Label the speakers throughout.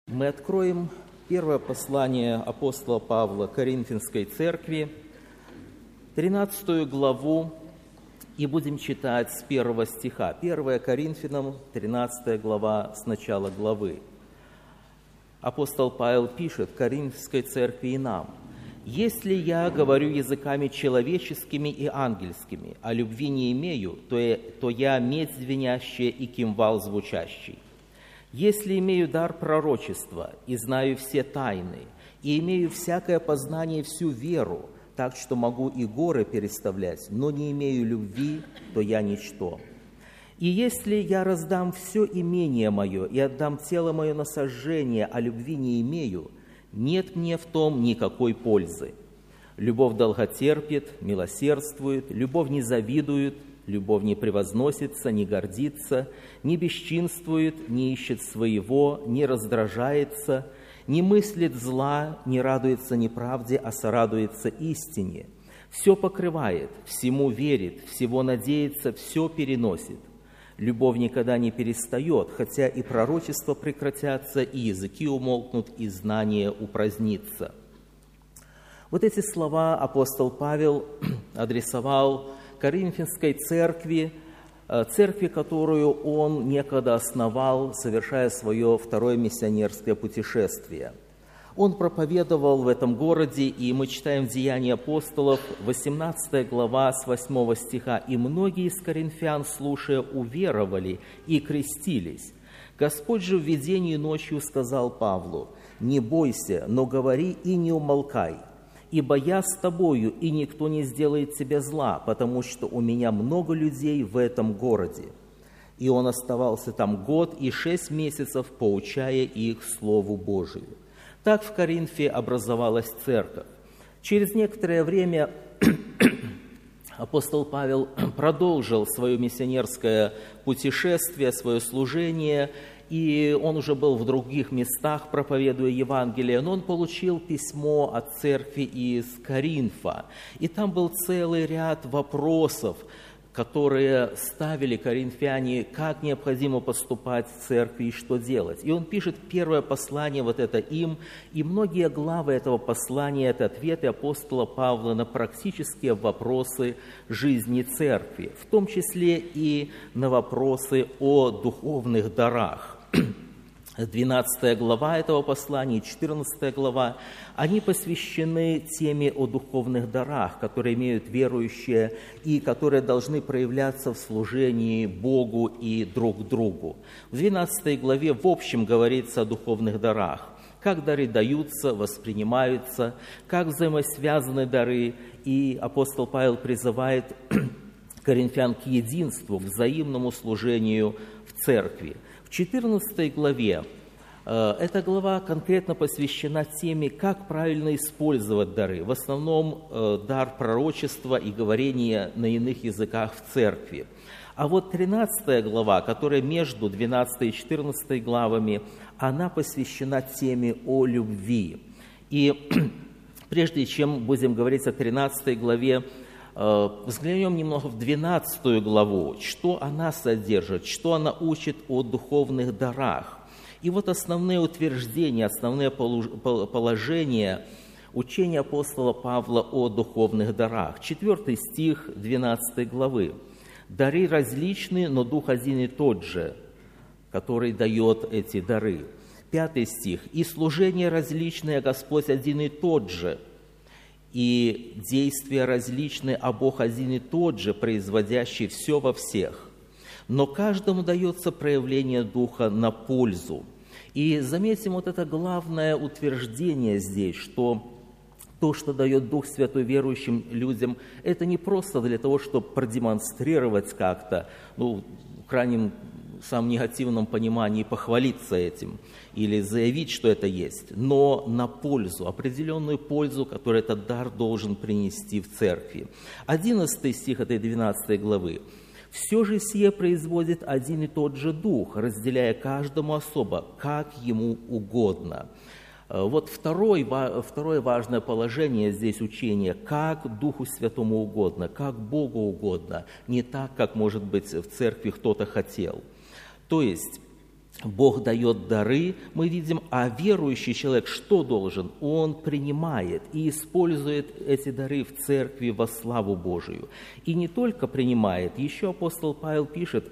Speaker 1: Мы откроем первое послание апостола Павла Коринфянской церкви, 13 главу, и будем читать с 1 стиха. 1 Коринфянам, 13 глава, с начала главы. Апостол Павел пишет Коринфянской церкви и нам: «Если я говорю языками человеческими и ангельскими, а любви не имею, то я медь звенящая и кимвал звучащий. Если имею дар пророчества и знаю все тайны, и имею всякое познание и всю веру, так что могу и горы переставлять, но не имею любви, то я ничто. И если я раздам все имение мое и отдам тело мое на сожжение, а любви не имею, нет мне в том никакой пользы. Любовь долготерпит, милосердствует, любовь не завидует, любовь не превозносится, не гордится, не бесчинствует, не ищет своего, не раздражается, не мыслит зла, не радуется неправде, а сорадуется истине. Все покрывает, всему верит, всего надеется, все переносит. Любовь никогда не перестает, хотя и пророчества прекратятся, и языки умолкнут, и знание упразднится». Вот эти слова апостол Павел адресовал Коринфянской церкви, которую он некогда основал, совершая свое второе миссионерское путешествие. Он проповедовал в этом городе, и мы читаем в Деяния апостолов, 18 глава, с 8 стиха. «И многие из коринфян, слушая, уверовали и крестились. Господь же в видении ночью сказал Павлу: „Не бойся, но говори и не умолкай, ибо я с тобою, и никто не сделает тебе зла, потому что у меня много людей в этом городе“. И он оставался там год и 6 месяцев, поучая их Слову Божию. Так в Коринфе образовалась церковь. Через некоторое время апостол Павел продолжил свое миссионерское путешествие, свое служение, и он уже был в других местах, проповедуя Евангелие, но он получил письмо от церкви из Коринфа. И там был целый ряд вопросов, которые ставили коринфяне, как необходимо поступать в церкви и что делать. И он пишет первое послание, вот это им, и многие главы этого послания – это ответы апостола Павла на практические вопросы жизни церкви, в том числе и на вопросы о духовных дарах. 12 глава этого послания, 14 глава, они посвящены теме о духовных дарах, которые имеют верующие и которые должны проявляться в служении Богу и друг другу. В 12 главе в общем говорится о духовных дарах, как дары даются, воспринимаются, как взаимосвязаны дары, и апостол Павел призывает коринфян к единству, к взаимному служению в церкви. В 14 главе, эта глава конкретно посвящена теме, как правильно использовать дары, в основном дар пророчества и говорения на иных языках в церкви. А вот 13 глава, которая между 12 и 14 главами, она посвящена теме о любви. И прежде чем будем говорить о 13 главе, взглянем немного в 12 главу, что она содержит, что она учит о духовных дарах. И вот основные утверждения, основные положения учения апостола Павла о духовных дарах. 4 стих 12 главы. «Дары различны, но Дух один и тот же, который дает эти дары». 5 стих. «И служение различное, Господь один и тот же, и действия различные, а Бог один и тот же, производящий все во всех. Но каждому дается проявление Духа на пользу». И заметим вот это главное утверждение здесь, что то, что дает Дух Святой верующим людям, это не просто для того, чтобы продемонстрировать как-то, в крайнем самом негативном понимании похвалиться этим или заявить, что это есть, но на пользу, определенную пользу, которую этот дар должен принести в церкви. 11 стих этой 12 главы. «Все же сие производит один и тот же Дух, разделяя каждому особо, как ему угодно». Вот второе важное положение здесь учения, как Духу Святому угодно, как Богу угодно, не так, как, может быть, в церкви кто-то хотел. То есть Бог дает дары, мы видим, а верующий человек что должен? Он принимает и использует эти дары в церкви во славу Божию. И не только принимает, еще апостол Павел пишет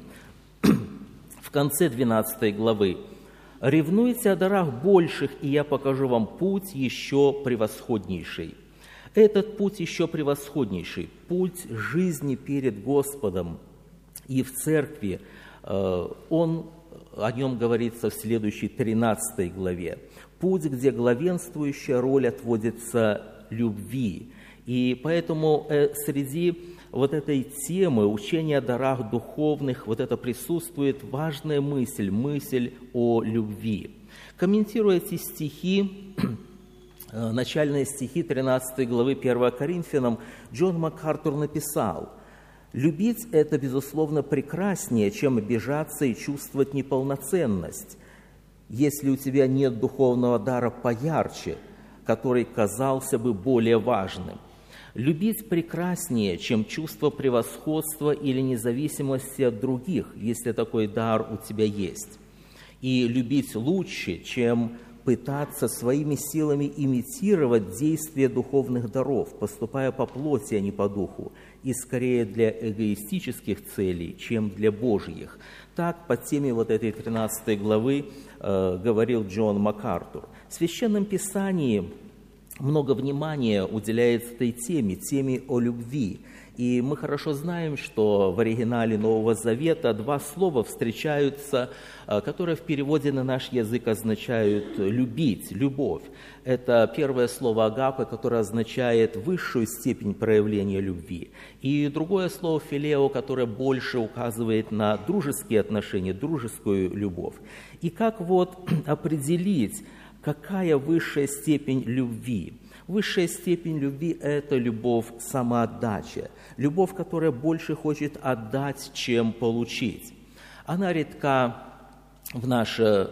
Speaker 1: в конце 12 главы: «Ревнуйте о дарах больших, и я покажу вам путь еще превосходнейший». Этот путь еще превосходнейший, путь жизни перед Господом и в церкви, о нем говорится в следующей 13 главе. Путь, где главенствующая роль отводится любви. И поэтому среди вот этой темы учения о дарах духовных вот это присутствует важная мысль о любви. Комментируя эти стихи, начальные стихи 13 главы 1 Коринфянам, Джон МакАртур написал: «Любить – это, безусловно, прекраснее, чем обижаться и чувствовать неполноценность, если у тебя нет духовного дара поярче, который казался бы более важным. Любить прекраснее, чем чувство превосходства или независимости от других, если такой дар у тебя есть. И любить лучше, чем пытаться своими силами имитировать действия духовных даров, поступая по плоти, а не по духу, и скорее для эгоистических целей, чем для Божьих». Так по теме вот этой 13 главы говорил Джон МакАртур. В Священном Писании много внимания уделяется этой теме о любви. И мы хорошо знаем, что в оригинале Нового Завета два слова встречаются, которые в переводе на наш язык означают «любить», «любовь». Это первое слово «агапе», которое означает высшую степень проявления любви. И другое слово «филео», которое больше указывает на дружеские отношения, дружескую любовь. И как вот определить, какая высшая степень любви? Высшая степень любви – это любовь самоотдача, любовь, которая больше хочет отдать, чем получить. Она редка в наше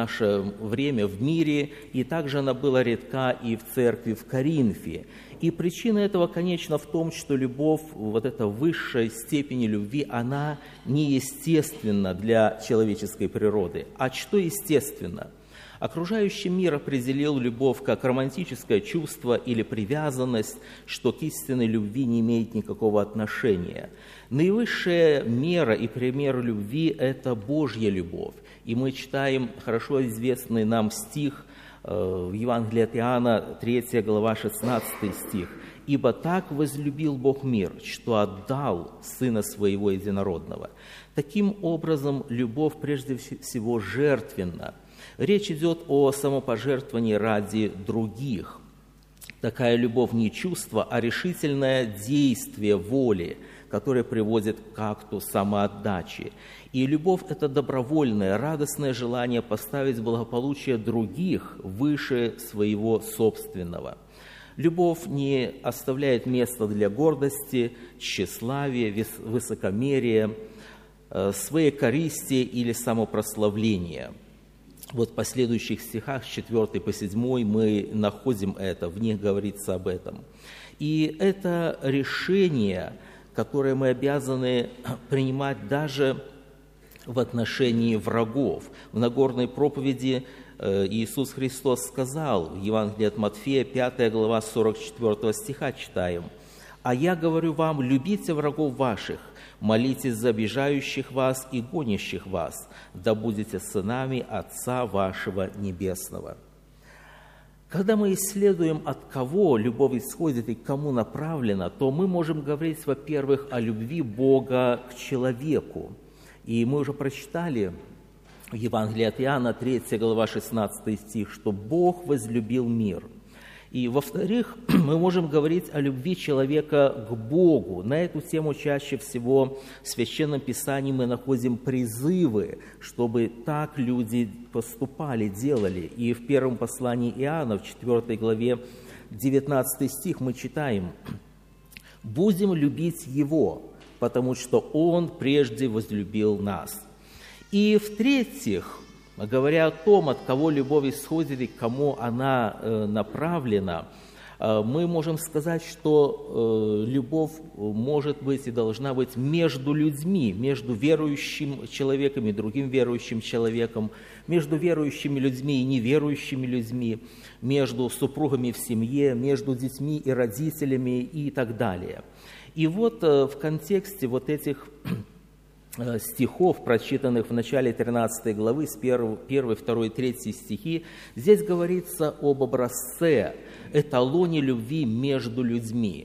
Speaker 1: время в мире, и также она была редка и в церкви в Коринфе. И причина этого, конечно, в том, что любовь, вот эта высшая степень любви, она неестественна для человеческой природы. А что естественно? Окружающий мир определил любовь как романтическое чувство или привязанность, что к истинной любви не имеет никакого отношения. Наивысшая мера и пример любви – это Божья любовь. И мы читаем хорошо известный нам стих в Евангелии от Иоанна, 3 глава, 16 стих. «Ибо так возлюбил Бог мир, что отдал Сына Своего Единородного». Таким образом, любовь прежде всего жертвенна. Речь идет о самопожертвовании ради других. Такая любовь не чувство, а решительное действие воли, которое приводит к акту самоотдачи. И любовь – это добровольное, радостное желание поставить благополучие других выше своего собственного. Любовь не оставляет места для гордости, тщеславия, высокомерия, своей корысти или самопрославления. Вот в последующих стихах, с 4 по 7, мы находим это, в них говорится об этом. И это решение, которое мы обязаны принимать даже в отношении врагов. В Нагорной проповеди Иисус Христос сказал, в Евангелии от Матфея, 5 глава, 44 стиха читаем: «А я говорю вам, любите врагов ваших, молитесь за обижающих вас и гонящих вас, да будете сынами Отца вашего Небесного». Когда мы исследуем, от кого любовь исходит и к кому направлена, то мы можем говорить, во-первых, о любви Бога к человеку. И мы уже прочитали в Евангелии от Иоанна, 3 глава, 16 стих, что Бог возлюбил мир. И, во-вторых, мы можем говорить о любви человека к Богу. На эту тему чаще всего в Священном Писании мы находим призывы, чтобы так люди поступали, делали. И в первом послании Иоанна, в 4 главе, 19 стих мы читаем: «Будем любить Его, потому что Он прежде возлюбил нас». И, в-третьих, говоря о том, от кого любовь исходит и к кому она направлена, Мы можем сказать, что любовь может быть и должна быть между людьми, между верующим человеком и другим верующим человеком, между верующими людьми и неверующими людьми, между супругами в семье, между детьми и родителями и так далее. И вот в контексте вот этих стихов, прочитанных в начале 13 главы, с 1, 2, 3 стихи, здесь говорится об образце, эталоне любви между людьми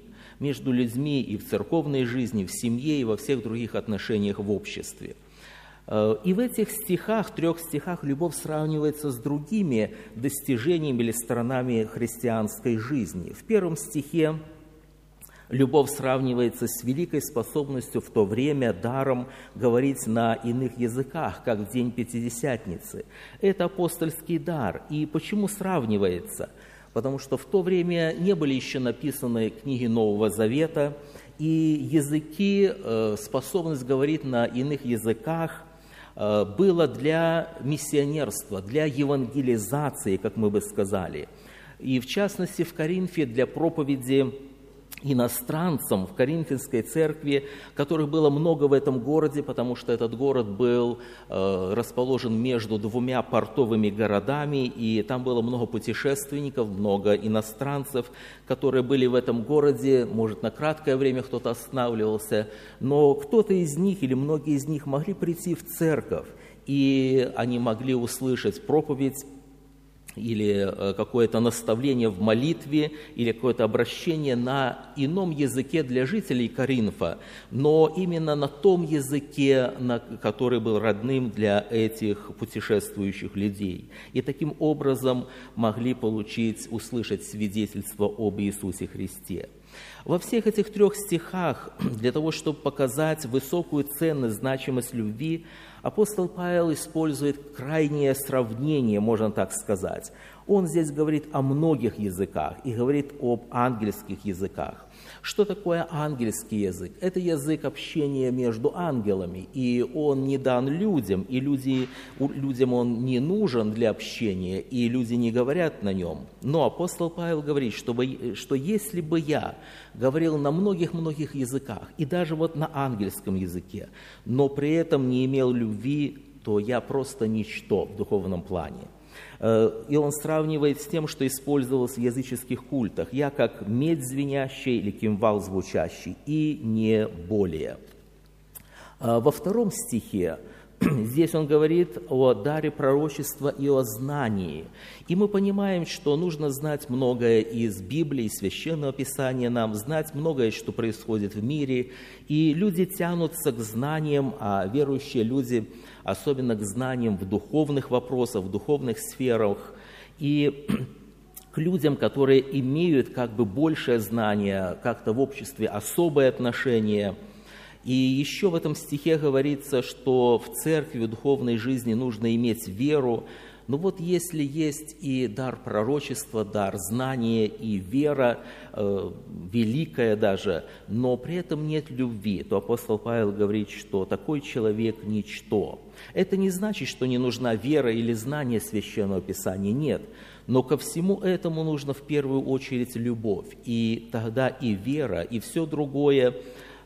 Speaker 1: и в церковной жизни, в семье и во всех других отношениях в обществе. И в этих стихах, 3 стихах, любовь сравнивается с другими достижениями или сторонами христианской жизни. В 1 стихе любовь сравнивается с великой способностью в то время даром говорить на иных языках, как в день Пятидесятницы. Это апостольский дар. И почему сравнивается? Потому что в то время не были еще написаны книги Нового Завета, и языки, способность говорить на иных языках было для миссионерства, для евангелизации, как мы бы сказали. И в частности в Коринфе для проповеди иностранцам в Коринфянской церкви, которых было много в этом городе, потому что этот город был расположен между 2 портовыми городами, и там было много путешественников, много иностранцев, которые были в этом городе. Может, на краткое время кто-то останавливался, но кто-то из них или многие из них могли прийти в церковь, и они могли услышать проповедь или какое-то наставление в молитве, или какое-то обращение на ином языке для жителей Коринфа, но именно на том языке, который был родным для этих путешествующих людей. И таким образом могли услышать свидетельство об Иисусе Христе. Во всех этих 3 стихах, для того, чтобы показать высокую ценность, значимость любви, апостол Павел использует крайнее сравнение, можно так сказать. Он здесь говорит о многих языках и говорит об ангельских языках. Что такое ангельский язык? Это язык общения между ангелами, и он не дан людям, и людям он не нужен для общения, и люди не говорят на нем. Но апостол Павел говорит, что если бы я говорил на многих-многих языках, и даже вот на ангельском языке, но при этом не имел любви, то я просто ничто в духовном плане. И он сравнивает с тем, что использовалось в языческих культах. Я как медь звенящая или кимвал звучащий, и не более. Во 2 стихе здесь он говорит о даре пророчества и о знании. И мы понимаем, что нужно знать многое из Библии, Священного Писания нам, знать многое, что происходит в мире. И люди тянутся к знаниям, а верующие люди особенно к знаниям в духовных вопросах, в духовных сферах. И к людям, которые имеют как бы большее знание, как-то в обществе особое отношение. И еще в этом стихе говорится, что в церкви, в духовной жизни нужно иметь веру. Но вот если есть и дар пророчества, дар знания и вера, великая даже, но при этом нет любви, то апостол Павел говорит, что такой человек – ничто. Это не значит, что не нужна вера или знание Священного Писания, нет. Но ко всему этому нужно в первую очередь любовь. И тогда и вера, и все другое,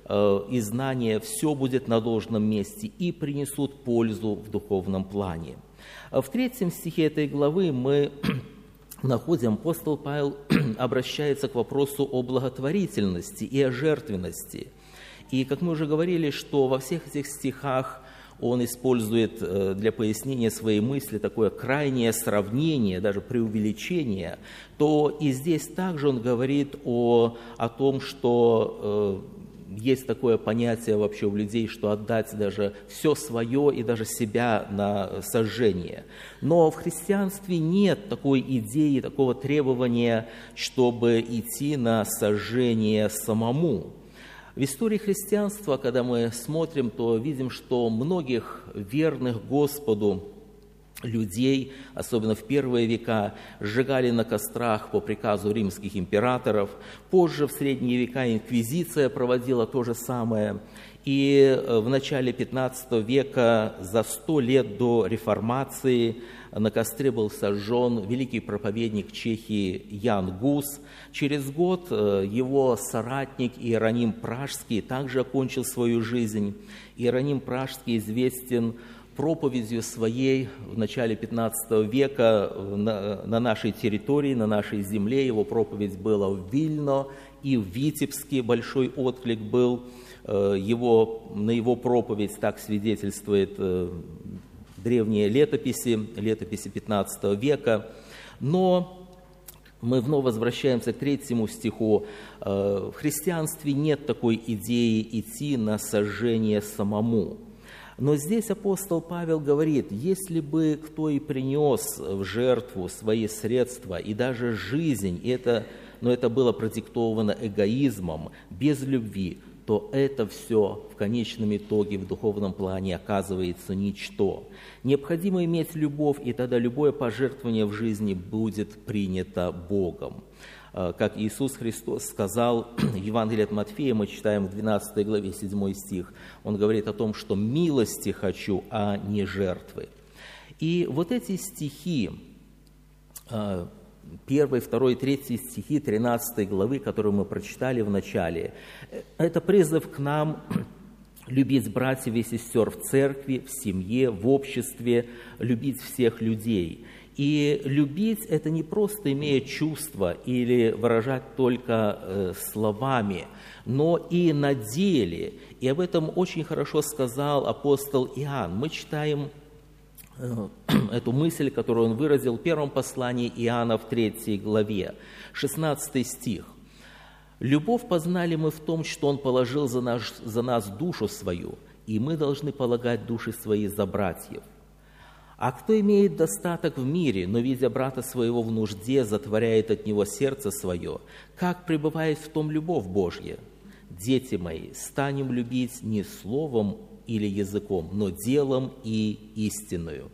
Speaker 1: и знание, все будет на должном месте и принесут пользу в духовном плане. В 3 стихе этой главы мы находим, апостол Павел обращается к вопросу о благотворительности и о жертвенности. И, как мы уже говорили, что во всех этих стихах он использует для пояснения своей мысли такое крайнее сравнение, даже преувеличение, то и здесь также он говорит о том, что есть такое понятие вообще у людей, что отдать даже все свое и даже себя на сожжение. Но в христианстве нет такой идеи, такого требования, чтобы идти на сожжение самому. В истории христианства, когда мы смотрим, то видим, что многих верных Господу людей, особенно в первые века, сжигали на кострах по приказу римских императоров. Позже, в средние века, инквизиция проводила то же самое. И в начале XV века, за 100 лет до реформации, на костре был сожжен великий проповедник Чехии Ян Гус. Через год его соратник Иероним Пражский также окончил свою жизнь. Иероним Пражский известен проповедью своей в начале XV века на нашей территории, на нашей земле. Его проповедь была в Вильно и в Витебске, большой отклик был. На его проповедь так свидетельствует древние летописи XV века. Но мы вновь возвращаемся к 3 стиху. В христианстве нет такой идеи идти на сожжение самому. Но здесь апостол Павел говорит, если бы кто и принес в жертву свои средства и даже жизнь, но это было продиктовано эгоизмом, без любви, то это все в конечном итоге в духовном плане оказывается ничто. Необходимо иметь любовь, и тогда любое пожертвование в жизни будет принято Богом. Как Иисус Христос сказал в Евангелии от Матфея, мы читаем в 12 главе 7 стих, Он говорит о том, что милости хочу, а не жертвы. И вот эти стихи, 1, 2, 3 стихи 13 главы, которые мы прочитали в начале, это призыв к нам любить братьев и сестер в церкви, в семье, в обществе, любить всех людей. И любить – это не просто имея чувства или выражать только словами, но и на деле. И об этом очень хорошо сказал апостол Иоанн. Мы читаем эту мысль, которую он выразил в первом послании Иоанна в 3 главе, 16 стих. «Любовь познали мы в том, что Он положил за нас душу свою, и мы должны полагать души свои за братьев. А кто имеет достаток в мире, но, видя брата своего в нужде, затворяет от него сердце свое, как пребывает в том любовь Божья? Дети мои, станем любить не словом или языком, но делом и истинную».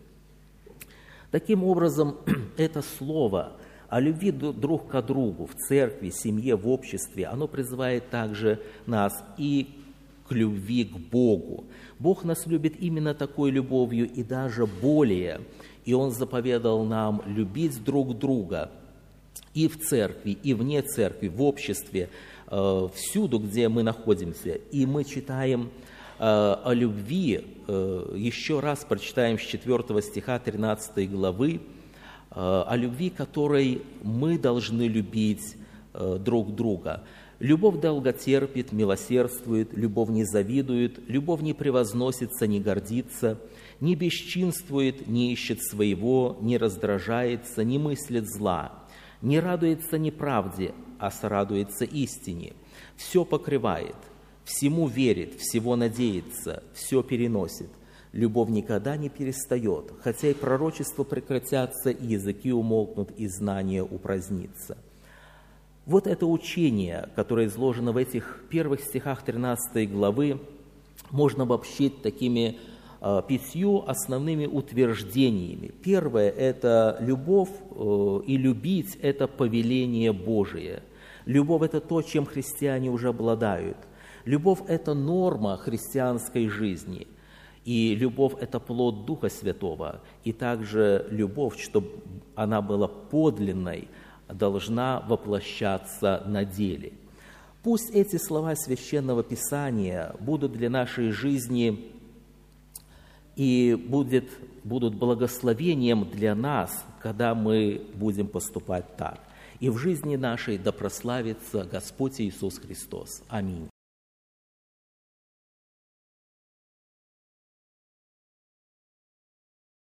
Speaker 1: Таким образом, это слово о любви друг к другу в церкви, семье, в обществе, оно призывает также нас и к любви к Богу. Бог нас любит именно такой любовью и даже более. И Он заповедал нам любить друг друга и в церкви, и вне церкви, в обществе, всюду, где мы находимся. И мы читаем о любви, еще раз прочитаем с 4 стиха 13 главы, о любви, которой мы должны любить друг друга. «Любовь долготерпит, милосердствует, любовь не завидует, любовь не превозносится, не гордится, не бесчинствует, не ищет своего, не раздражается, не мыслит зла, не радуется неправде, а сорадуется истине, все покрывает, всему верит, всего надеется, все переносит. Любовь никогда не перестает, хотя и пророчества прекратятся, и языки умолкнут, и знание упразднится». Вот это учение, которое изложено в этих первых стихах 13 главы, можно обобщить такими 5 основными утверждениями. Первое – это любовь, и любить – это повеление Божие. Любовь – это то, чем христиане уже обладают. Любовь – это норма христианской жизни. И любовь – это плод Духа Святого. И также любовь, чтобы она была подлинной, должна воплощаться на деле. Пусть эти слова Священного Писания будут для нашей жизни и будут благословением для нас, когда мы будем поступать так. И в жизни нашей да прославится Господь Иисус Христос. Аминь.